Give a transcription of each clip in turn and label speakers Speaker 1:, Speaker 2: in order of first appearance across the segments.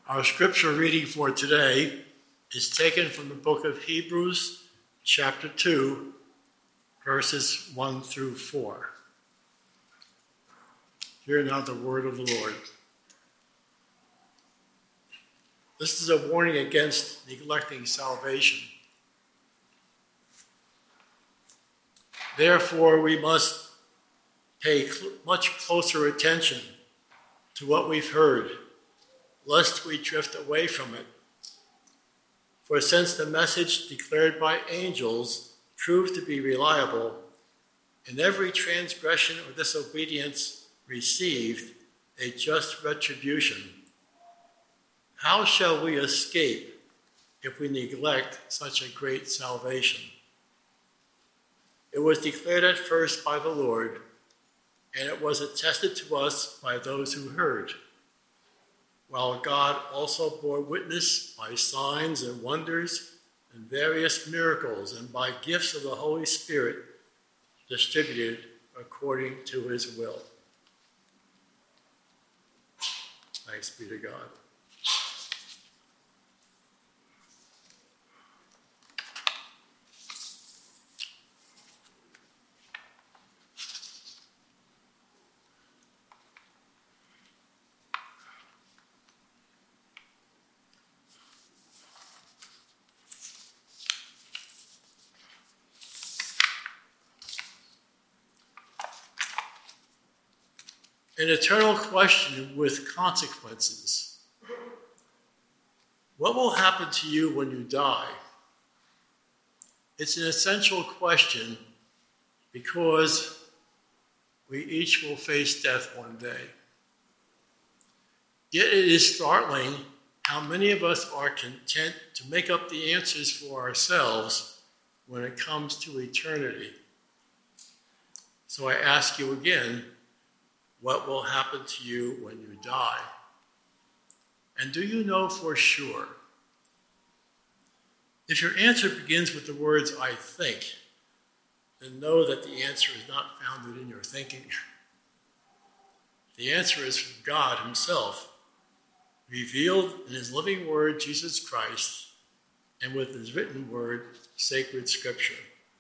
Speaker 1: Our scripture reading for today is taken from the book of Hebrews, chapter 2, verses 1 through 4. Hear now the word of the Lord. This is a warning against neglecting salvation. Therefore, we must pay much closer attention to what we've heard, lest we drift away from it. For since the message declared by angels proved to be reliable, and every transgression or disobedience received a just retribution, how shall we escape if we neglect such a great salvation? It was declared at first by the Lord, and it was attested to us by those who heard, while God also bore witness by signs and wonders and various miracles and by gifts of the Holy Spirit distributed according to his will. Thanks be to God. An eternal question with consequences. What will happen to you when you die? It's an essential question because we each will face death one day. Yet it is startling how many of us are content to make up the answers for ourselves when it comes to eternity. So I ask you again, what will happen to you when you die? And do you know for sure? If your answer begins with the words, I think, then know that the answer is not founded in your thinking. The answer is from God himself, revealed in his living word, Jesus Christ, and with his written word, sacred scripture.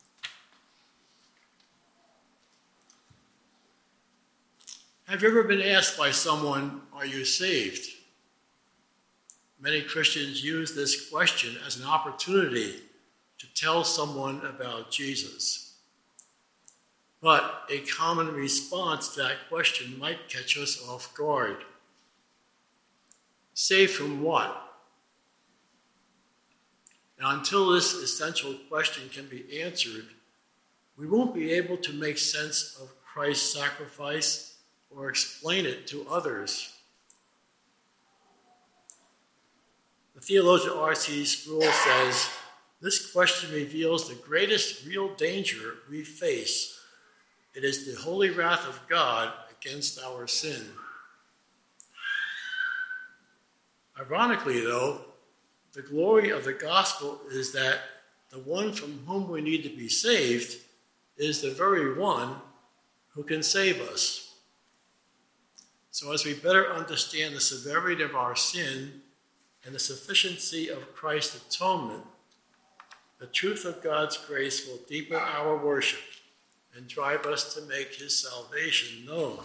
Speaker 1: Have you ever been asked by someone, are you saved? Many Christians use this question as an opportunity to tell someone about Jesus. But a common response to that question might catch us off guard. Saved from what? Now, until this essential question can be answered, we won't be able to make sense of Christ's sacrifice or explain it to others. The theologian R.C. Sproul says, this question reveals the greatest real danger we face. It is the holy wrath of God against our sin. Ironically, though, the glory of the gospel is that the one from whom we need to be saved is the very one who can save us. So as we better understand the severity of our sin and the sufficiency of Christ's atonement, the truth of God's grace will deepen our worship and drive us to make his salvation known.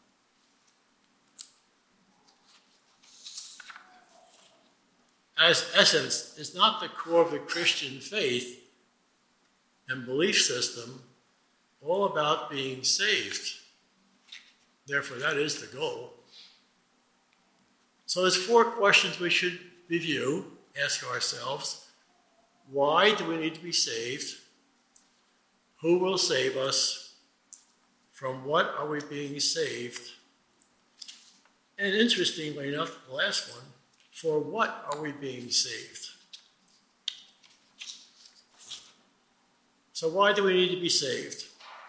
Speaker 1: As essence is not the core of the Christian faith and belief system, all about being saved. Therefore, that is the goal. So there's 4 questions we should review, ask ourselves. Why do we need to be saved? Who will save us? From what are we being saved? And interestingly enough, the last one, for what are we being saved? So why do we need to be saved?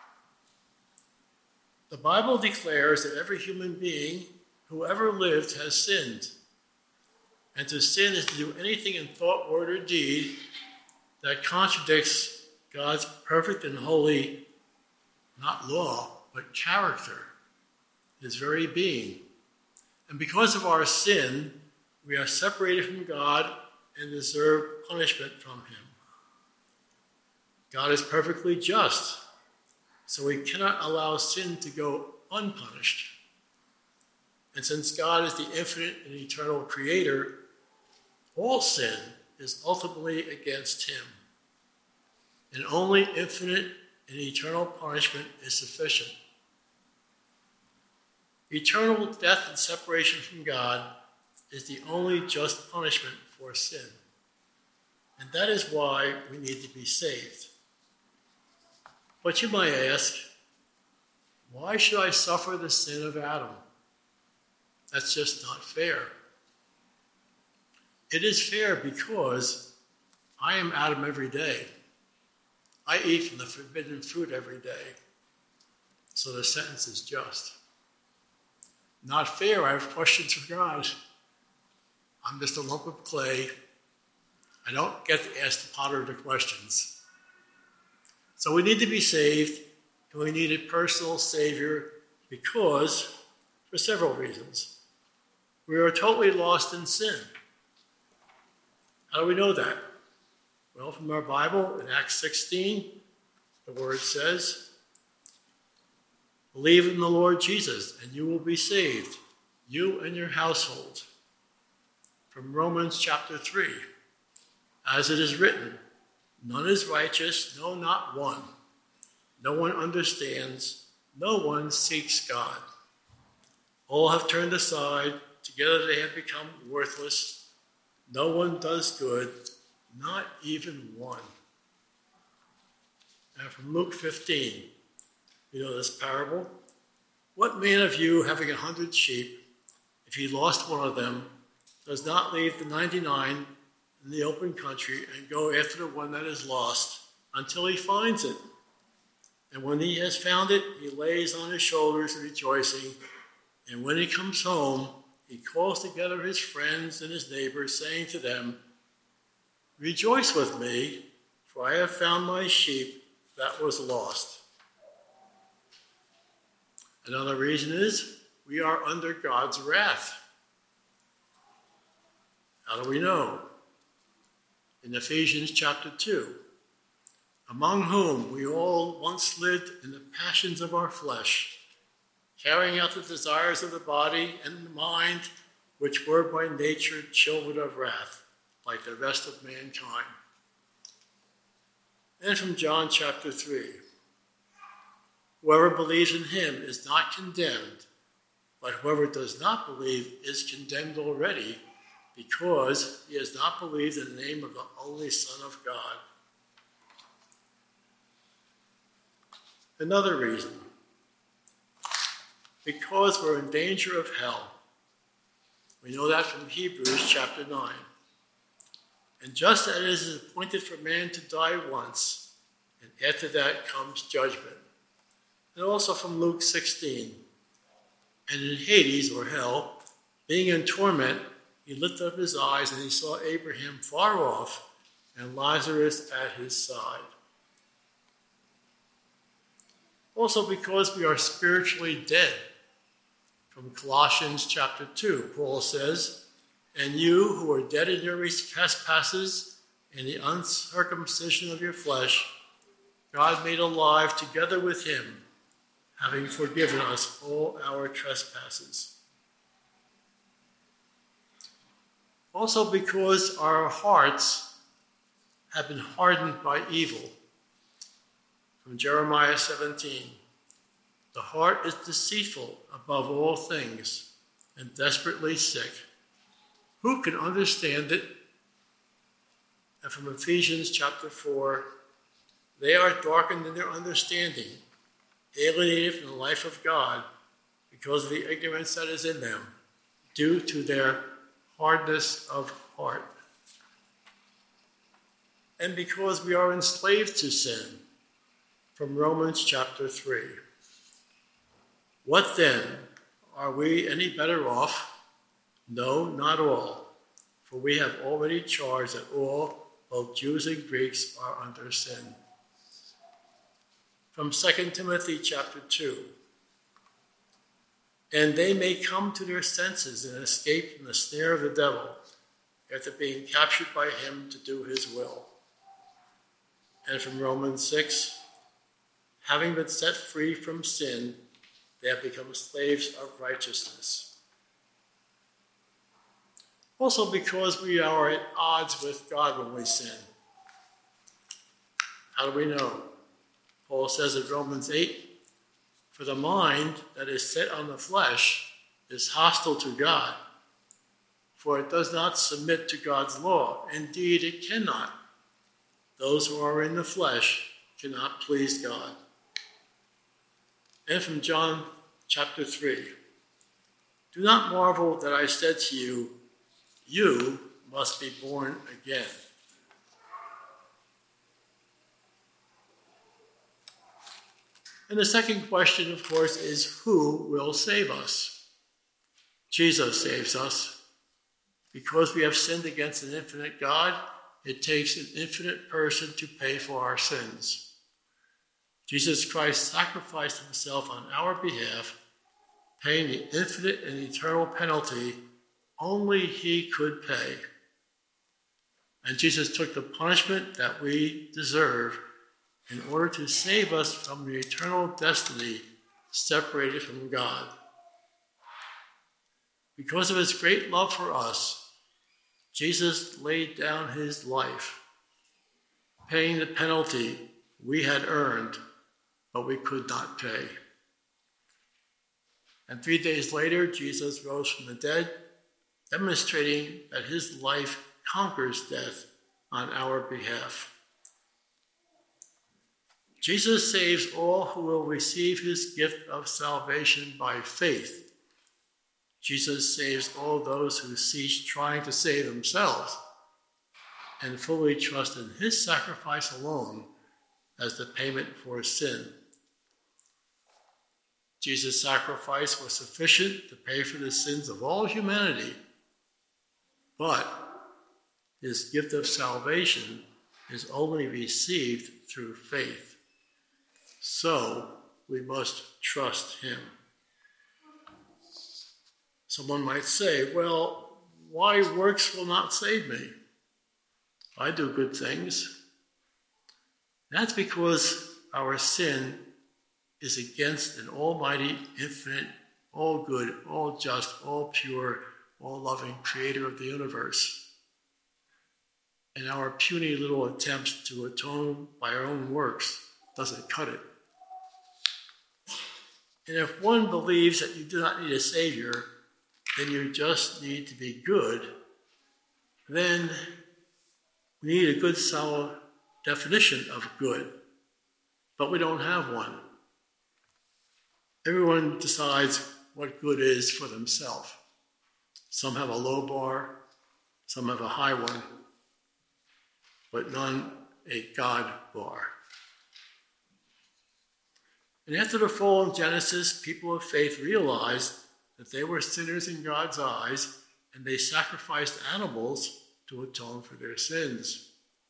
Speaker 1: The Bible declares that every human being who ever lived has sinned. And to sin is to do anything in thought, word, or deed that contradicts God's perfect and holy, not law, but character, his very being. And because of our sin, We are separated from God and deserve punishment from him. God is perfectly just, so he cannot allow sin to go unpunished. And since God is the infinite and eternal creator, all sin is ultimately against him. And only infinite and eternal punishment is sufficient. Eternal death and separation from God is the only just punishment for sin. And that is why we need to be saved. But you might ask, why should I suffer the sin of Adam? That's just not fair. It is fair because I am Adam every day. I eat from the forbidden fruit every day. So the sentence is just. Not fair, I have questions for God. I'm just a lump of clay. I don't get to ask the potter the questions. So we need to be saved, and we need a personal Savior because, for several reasons, we are totally lost in sin. How do we know that? Well, from our Bible, in Acts 16, the word says, "Believe in the Lord Jesus, and you will be saved, you and your household." From Romans chapter 3, as it is written, "None is righteous, no, not one. No one understands, no one seeks God. All have turned aside, together they have become worthless. No one does good, not even one." And from Luke 15, you know this parable. "What man of you, having 100 sheep, if he lost one of them, does not leave the 99 in the open country and go after the one that is lost until he finds it? And when he has found it, he lays on his shoulders rejoicing. And when he comes home, he calls together his friends and his neighbors, saying to them, 'Rejoice with me, for I have found my sheep that was lost.'" Another reason is we are under God's wrath. How do we know? In Ephesians chapter 2, "Among whom we all once lived in the passions of our flesh, carrying out the desires of the body and the mind, which were by nature children of wrath, like the rest of mankind." And from John chapter 3, "Whoever believes in him is not condemned, but whoever does not believe is condemned already, because he has not believed in the name of the only Son of God." Another reason, because we're in danger of hell. We know that from Hebrews chapter 9. "And just as it is appointed for man to die once, and after that comes judgment." And also from Luke 16, "And in Hades, or hell, being in torment, he lifted up his eyes and he saw Abraham far off and Lazarus at his side." Also because we are spiritually dead. From Colossians chapter 2, Paul says, "And you who are dead in your trespasses and the uncircumcision of your flesh, God made alive together with him, having forgiven us all our trespasses." Also because our hearts have been hardened by evil. From Jeremiah 17, "The heart is deceitful above all things and desperately sick. Who can understand it?" And from Ephesians chapter 4, "They are darkened in their understanding, alienated from the life of God because of the ignorance that is in them, due to their hardness of heart." And because we are enslaved to sin. From Romans chapter 3, "What then? Are we any better off? No, not all. For we have already charged that all, both Jews and Greeks, are under sin." From 2 Timothy chapter 2, and they may come to their senses and escape from the snare of the devil after being captured by him to do his will. And from Romans 6, having been set free from sin, they have become slaves of righteousness. Also because we are at odds with God when we sin. How do we know? Paul says in Romans 8, for the mind that is set on the flesh is hostile to God, for it does not submit to God's law. Indeed, it cannot. Those who are in the flesh cannot please God. And from John chapter 3, do not marvel that I said to you, you must be born again. And the second question, of course, is who will save us? Jesus saves us. Because we have sinned against an infinite God, it takes an infinite person to pay for our sins. Jesus Christ sacrificed himself on our behalf, paying the infinite and eternal penalty only he could pay. And Jesus took the punishment that we deserve in order to save us from the eternal destiny separated from God. Because of his great love for us, Jesus laid down his life, paying the penalty we had earned, but we could not pay. And 3 days later, Jesus rose from the dead, demonstrating that his life conquers death on our behalf. Jesus saves all who will receive his gift of salvation by faith. Jesus saves all those who cease trying to save themselves and fully trust in his sacrifice alone as the payment for sin. Jesus' sacrifice was sufficient to pay for the sins of all humanity, but his gift of salvation is only received through faith. So we must trust him. Someone might say, well, why works will not save me? I do good things. That's because our sin is against an almighty, infinite, all good, all just, all pure, all loving creator of the universe. And our puny little attempts to atone by our own works doesn't cut it. And if one believes that you do not need a savior, then you just need to be good, then we need a good, solid definition of good. But we don't have one. Everyone decides what good is for themselves. Some have a low bar, some have a high one, but none a God bar. And after the fall in Genesis, people of faith realized that they were sinners in God's eyes, and they sacrificed animals to atone for their sins.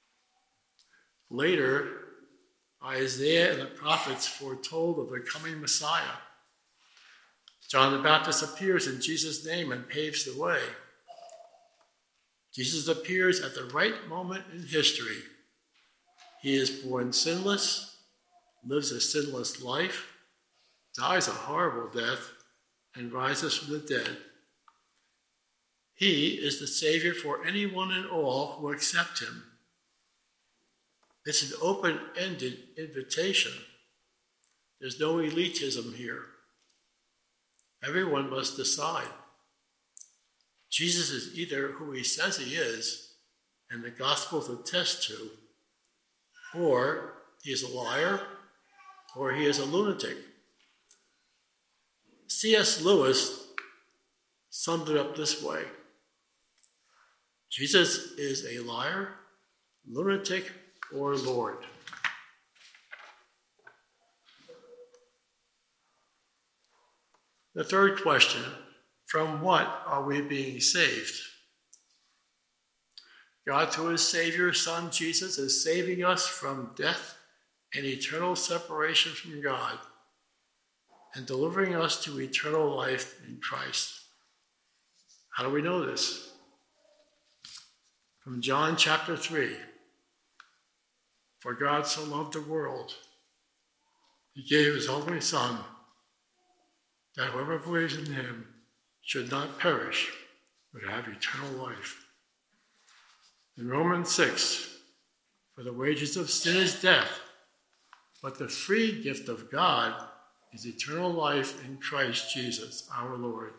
Speaker 1: Later, Isaiah and the prophets foretold of the coming Messiah. John the Baptist appears in Jesus' name and paves the way. Jesus appears at the right moment in history. He is born sinless, lives a sinless life, dies a horrible death, and rises from the dead. He is the Savior for anyone and all who accept him. It's an open-ended invitation. There's no elitism here. Everyone must decide. Jesus is either who he says he is, and the Gospels attest to, or he is a liar, or he is a lunatic. C.S. Lewis summed it up this way: Jesus is a liar, lunatic, or Lord. The third question, from what are we being saved? God, through his Savior, Son, Jesus, is saving us from death and eternal separation from God. and delivering us to eternal life in Christ. How do we know this? From John chapter 3. For God so loved the world, he gave his only Son, that whoever believes in him should not perish, but have eternal life. In Romans 6, for the wages of sin is death, but the free gift of God is eternal life in Christ Jesus our Lord.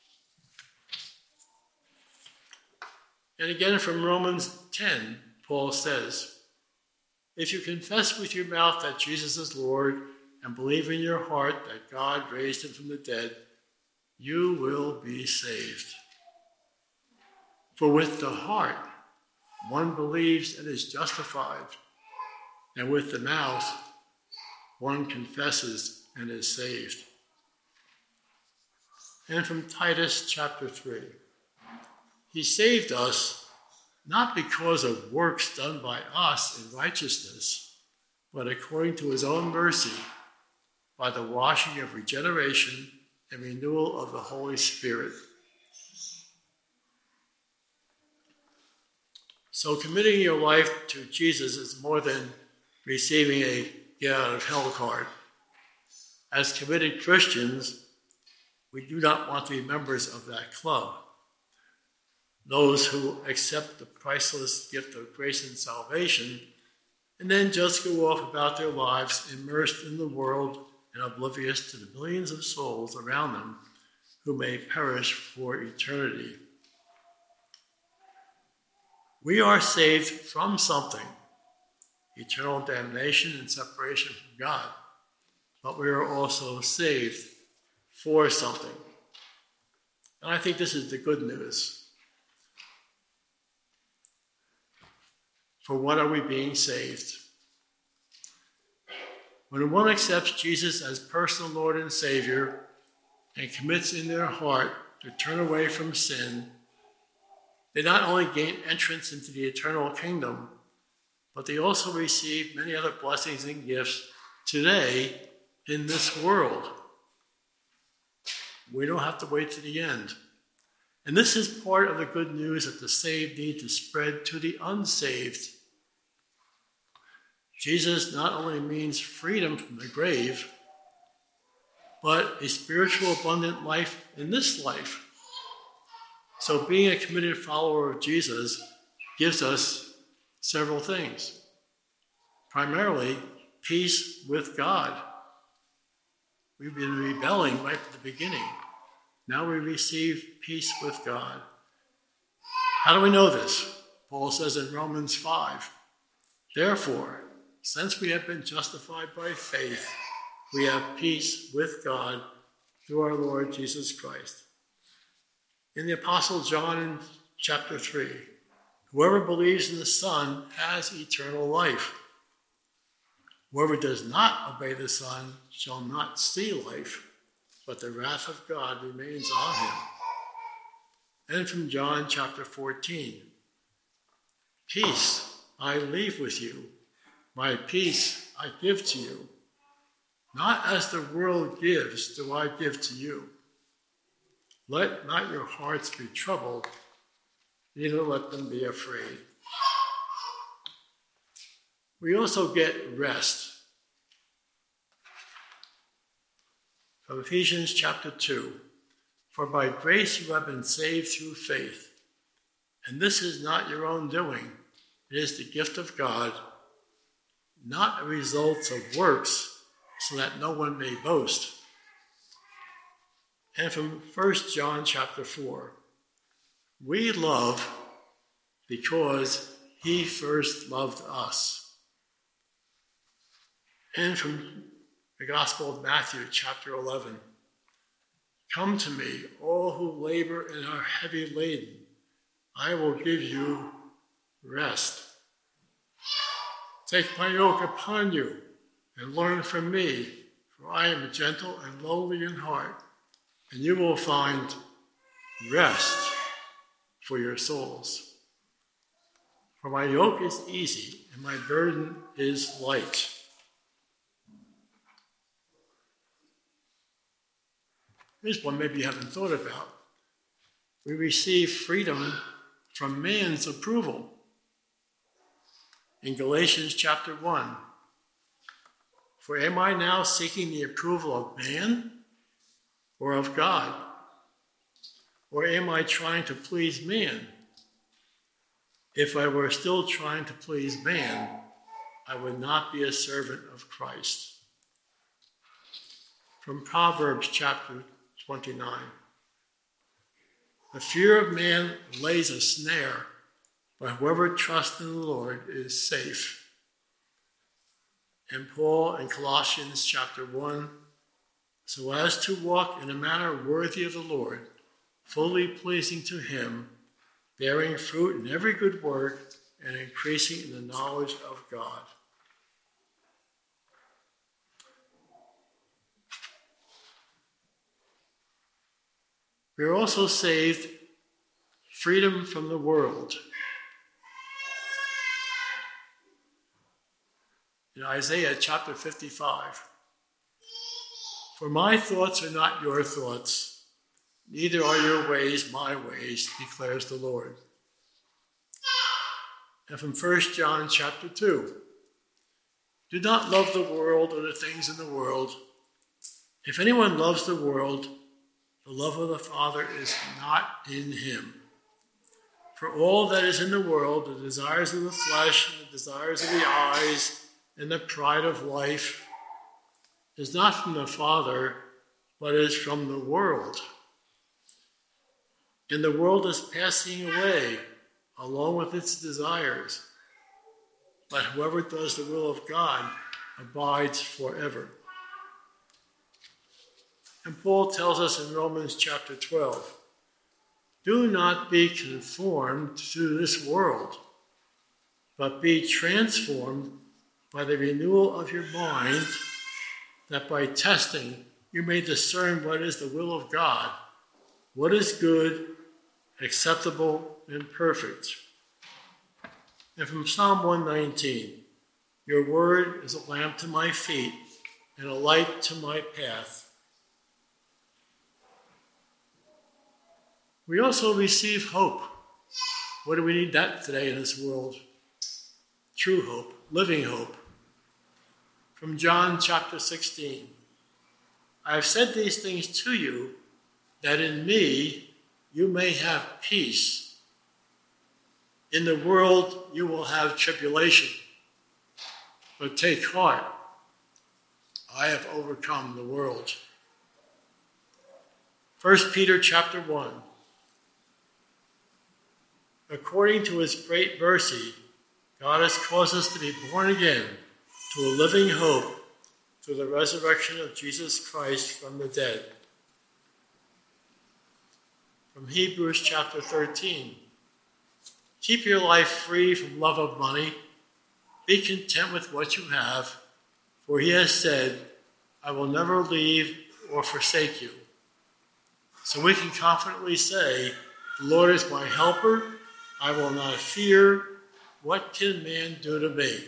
Speaker 1: And again from Romans 10, Paul says, if you confess with your mouth that Jesus is Lord and believe in your heart that God raised him from the dead, you will be saved. For with the heart one believes and is justified, and with the mouth one confesses and is saved. And from Titus chapter 3, he saved us not because of works done by us in righteousness, but according to his own mercy, by the washing of regeneration and renewal of the Holy Spirit. So committing your life to Jesus is more than receiving a get-out-of-hell card. As committed Christians, we do not want to be members of that club. Those who accept the priceless gift of grace and salvation and then just go off about their lives immersed in the world and oblivious to the millions of souls around them who may perish for eternity. We are saved from something, eternal damnation and separation from God, but we are also saved for something. And I think this is the good news. For what are we being saved? When one accepts Jesus as personal Lord and Savior and commits in their heart to turn away from sin, they not only gain entrance into the eternal kingdom, but they also receive many other blessings and gifts today in this world. We don't have to wait to the end. And this is part of the good news that the saved need to spread to the unsaved. Jesus not only means freedom from the grave, but a spiritual abundant life in this life. So being a committed follower of Jesus gives us several things. Primarily, peace with God. We've been rebelling right at the beginning. Now we receive peace with God. How do we know this? Paul says in Romans 5, therefore, since we have been justified by faith, we have peace with God through our Lord Jesus Christ. In the Apostle John in chapter 3, whoever believes in the Son has eternal life. Whoever does not obey the Son shall not see life, but the wrath of God remains on him. And from John chapter 14, peace I leave with you, my peace I give to you. Not as the world gives do I give to you. Let not your hearts be troubled, neither let them be afraid. We also get rest. From Ephesians chapter 2, for by grace you have been saved through faith, and this is not your own doing, it is the gift of God, not a result of works, so that no one may boast. And from 1 John chapter 4, we love because he first loved us. And from the Gospel of Matthew chapter 11, come to me, all who labor and are heavy laden, I will give you rest. Take my yoke upon you and learn from me, for I am gentle and lowly in heart, and you will find rest for your souls. For my yoke is easy and my burden is light. Here's one maybe you haven't thought about. We receive freedom from man's approval. In Galatians chapter 1, for am I now seeking the approval of man or of God? Or am I trying to please man? If I were still trying to please man, I would not be a servant of Christ. From Proverbs chapter 29. The fear of man lays a snare, but whoever trusts in the Lord is safe. And Paul in Colossians chapter 1, so as to walk in a manner worthy of the Lord, fully pleasing to him, bearing fruit in every good work and increasing in the knowledge of God. We are also saved freedom from the world. In Isaiah chapter 55, for my thoughts are not your thoughts, neither are your ways my ways, declares the Lord. And from 1 John chapter 2, do not love the world or the things in the world. If anyone loves the world, the love of the Father is not in him. For all that is in the world, the desires of the flesh, and the desires of the eyes, and the pride of life, is not from the Father, but is from the world. And the world is passing away along with its desires, but whoever does the will of God abides forever. And Paul tells us in Romans chapter 12, do not be conformed to this world, but be transformed by the renewal of your mind, that by testing you may discern what is the will of God, what is good, acceptable, and perfect. And from Psalm 119, your word is a lamp to my feet and a light to my path. We also receive hope. What do we need that today in this world? True hope, living hope. From John chapter 16, I have said these things to you, that in me you may have peace. In the world you will have tribulation, but take heart, I have overcome the world. 1 Peter chapter 1. According to his great mercy, God has caused us to be born again to a living hope through the resurrection of Jesus Christ from the dead. From Hebrews chapter 13. Keep your life free from love of money. Be content with what you have, for he has said, I will never leave or forsake you. So we can confidently say, the Lord is my helper. I will not fear. What can man do to me?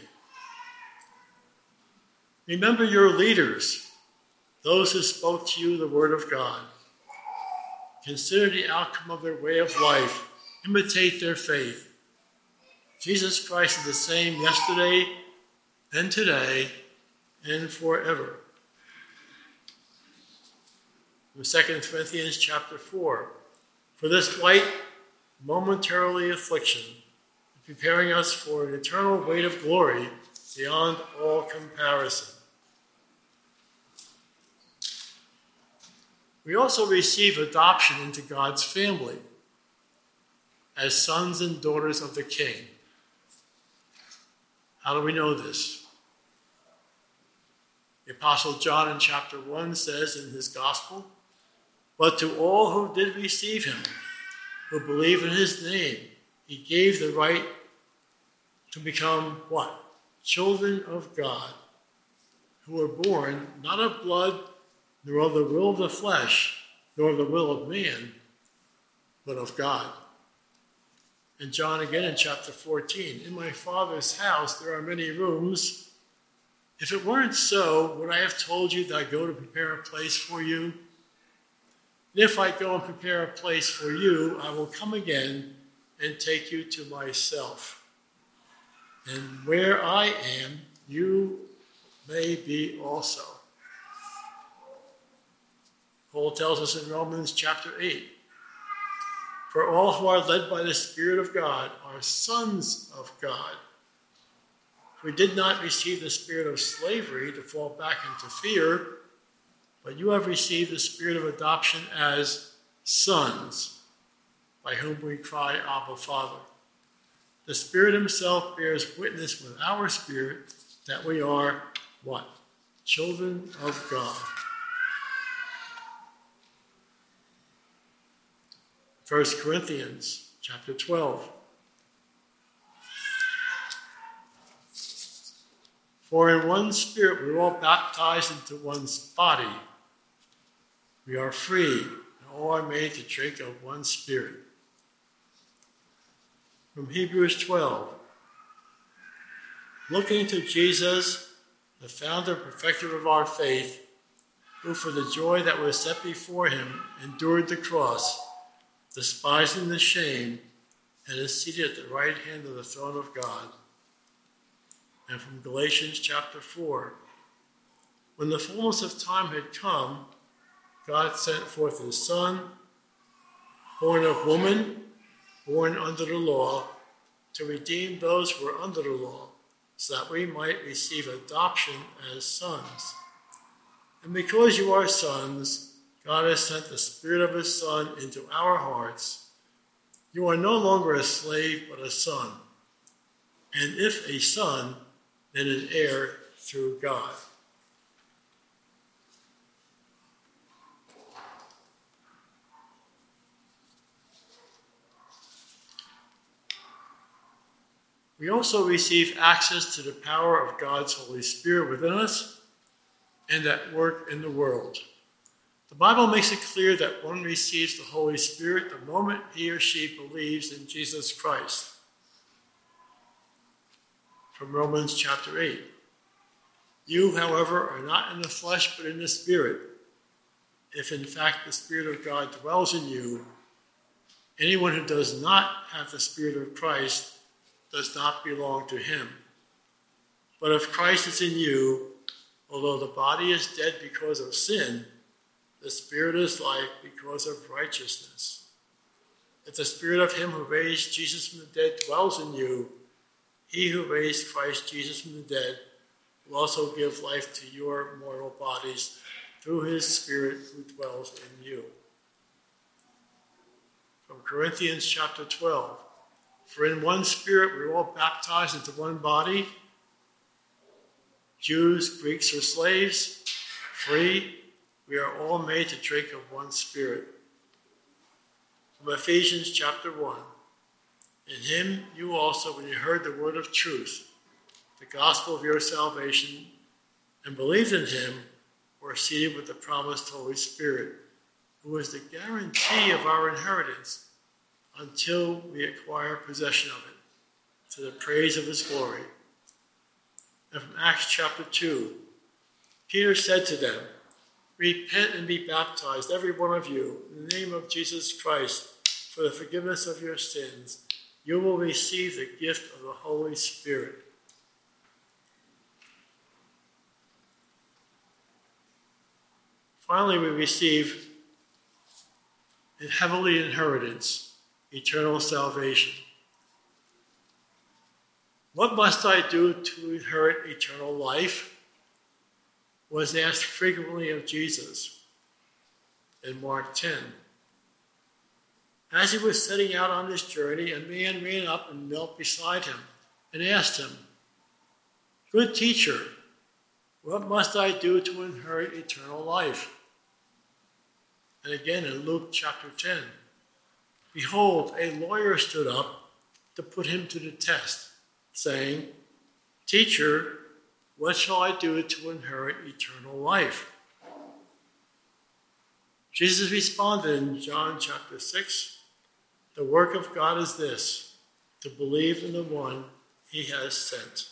Speaker 1: Remember your leaders, those who spoke to you the word of God. Consider the outcome of their way of life. Imitate their faith. Jesus Christ is the same yesterday and today and forever. From 2 Corinthians chapter 4, for this light, momentarily affliction, preparing us for an eternal weight of glory beyond all comparison. We also receive adoption into God's family as sons and daughters of the King. How do we know this? The Apostle John in chapter 1 says in his gospel, but to all who did receive him, who believe in his name, he gave the right to become what? Children of God, who were born not of blood, nor of the will of the flesh, nor of the will of man, but of God. And John again in chapter 14, in my Father's house there are many rooms. If it weren't so, would I have told you that I go to prepare a place for you? And if I go and prepare a place for you, I will come again and take you to myself. And where I am, you may be also. Paul tells us in Romans chapter 8, for all who are led by the Spirit of God are sons of God. We did not receive the spirit of slavery to fall back into fear, but you have received the spirit of adoption as sons, by whom we cry, Abba, Father. The Spirit himself bears witness with our spirit that we are what? Children of God. 1 Corinthians chapter 12. For in one Spirit we were all baptized into one's body. We are free, and all are made to drink of one Spirit. From Hebrews 12. Looking to Jesus, the founder and perfecter of our faith, who for the joy that was set before him endured the cross, despising the shame, and is seated at the right hand of the throne of God. And from Galatians chapter 4, when the fullness of time had come, God sent forth his Son, born of woman, born under the law, to redeem those who were under the law, so that we might receive adoption as sons. And because you are sons, God has sent the Spirit of his Son into our hearts. You are no longer a slave, but a son. And if a son, then an heir through God. We also receive access to the power of God's Holy Spirit within us and at work in the world. The Bible makes it clear that one receives the Holy Spirit the moment he or she believes in Jesus Christ. From Romans chapter 8. You, however, are not in the flesh, but in the Spirit. If in fact the Spirit of God dwells in you, anyone who does not have the Spirit of Christ does not belong to him. But if Christ is in you, although the body is dead because of sin, the Spirit is life because of righteousness. If the Spirit of him who raised Jesus from the dead dwells in you, he who raised Christ Jesus from the dead will also give life to your mortal bodies through his Spirit who dwells in you. From Corinthians chapter 12. For in one Spirit we were all baptized into one body, Jews, Greeks, or slaves, free, we are all made to drink of one Spirit. From Ephesians chapter 1. In him you also, when you heard the word of truth, the gospel of your salvation, and believed in him, were seated with the promised Holy Spirit, who is the guarantee of our inheritance until we acquire possession of it, to the praise of his glory. And from Acts chapter 2, Peter said to them, repent and be baptized, every one of you, in the name of Jesus Christ, for the forgiveness of your sins. You will receive the gift of the Holy Spirit. Finally, we receive a heavenly inheritance, eternal salvation. What must I do to inherit eternal life? Was asked frequently of Jesus in Mark 10. As he was setting out on this journey, a man ran up and knelt beside him and asked him, Good teacher, what must I do to inherit eternal life? And again in Luke chapter 10, behold, a lawyer stood up to put him to the test, saying, Teacher, what shall I do to inherit eternal life? Jesus responded in John chapter 6, the work of God is this, to believe in the one he has sent.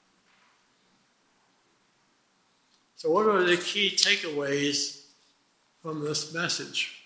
Speaker 1: So what are the key takeaways from this message?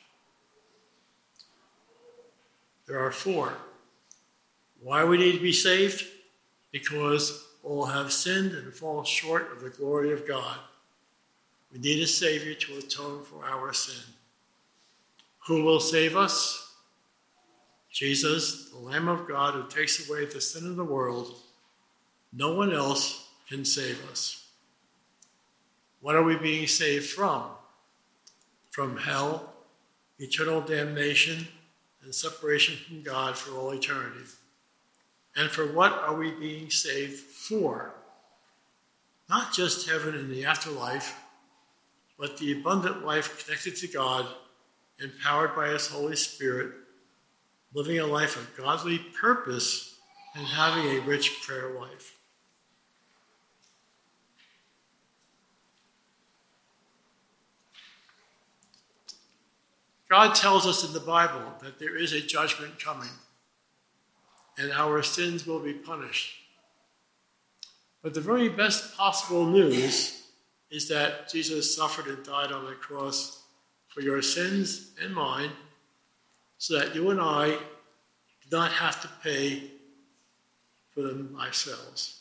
Speaker 1: There are 4. Why we need to be saved? Because all have sinned and fall short of the glory of God. We need a Savior to atone for our sin. Who will save us? Jesus, the Lamb of God who takes away the sin of the world. No one else can save us. What are we being saved from? From hell, eternal damnation, and separation from God for all eternity. And for what are we being saved for? Not just heaven and the afterlife, but the abundant life connected to God, empowered by His Holy Spirit, living a life of godly purpose and having a rich prayer life. God tells us in the Bible that there is a judgment coming, and our sins will be punished. But the very best possible news is that Jesus suffered and died on the cross for your sins and mine, so that you and I do not have to pay for them ourselves.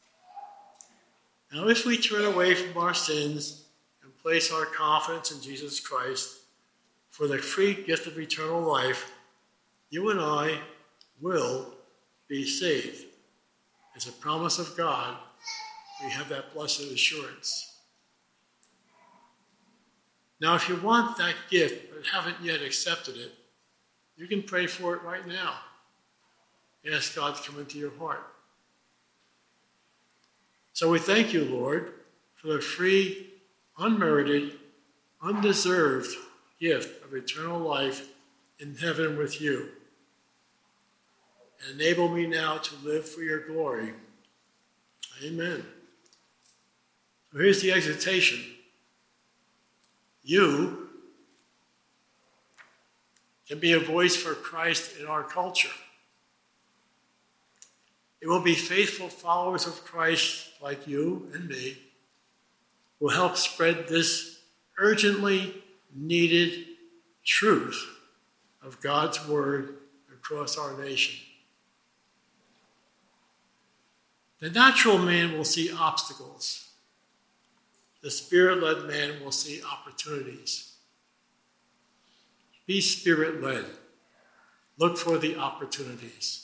Speaker 1: Now, if we turn away from our sins and place our confidence in Jesus Christ for the free gift of eternal life, you and I will be saved. As a promise of God, we have that blessed assurance. Now, if you want that gift but haven't yet accepted it, you can pray for it right now. Ask God to come into your heart. So we thank you, Lord, for the free, unmerited, undeserved gift of eternal life in heaven with you. And enable me now to live for your glory. Amen. So here's the exhortation. You can be a voice for Christ in our culture. It will be faithful followers of Christ like you and me who help spread this urgently needed truth of God's word across our nation. The natural man will see obstacles. The Spirit-led man will see opportunities. Be Spirit-led. Look for the opportunities.